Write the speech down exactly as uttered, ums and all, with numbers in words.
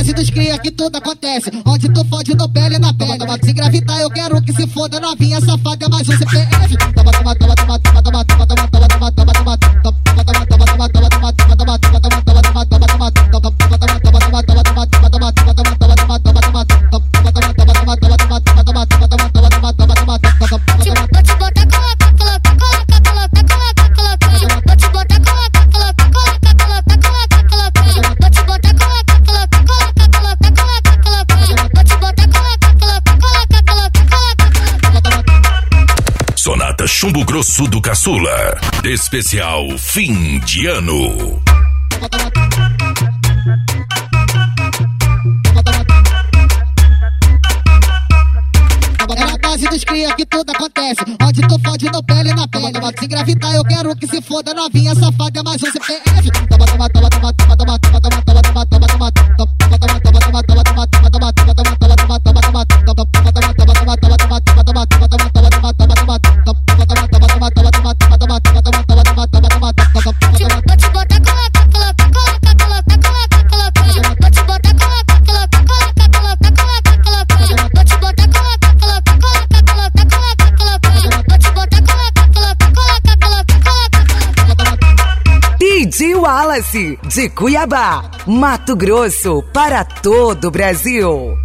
base dos cria que tudo acontece. Onde tu fode no pele na pele. Se engravidar eu quero que se foda novinha safada, é mais um C P F. Toma, toma, toma, toma, toma, toma, toma, toma, toma, toma, toma, toma, Sonata Chumbo Grosso do Caçula. Especial fim de ano. É na base dos cria que tudo acontece. Onde tu fode no pele na pele. Se engravidar eu quero que se foda novinha safada, é mais um C P F. Toma, toma, toma, toma, toma, toma, toma, toma, toma, toma, toma, toma, toma, toma, toma, toma, toma, toma, toma, toma, D J Wallace, de Cuiabá, Mato Grosso, para todo o Brasil.